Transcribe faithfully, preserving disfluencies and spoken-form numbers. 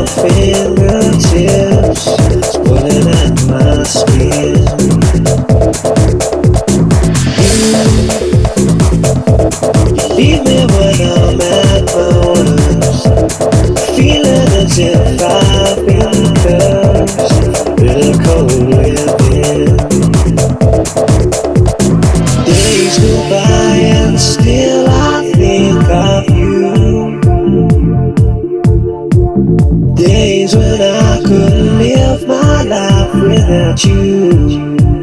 fingertips pulling at my skin. You leave me when I'm at my worst, feeling as if I've been cursed, bitter cold within. Days go by and still I think of you. Days when I couldn't live my life without you.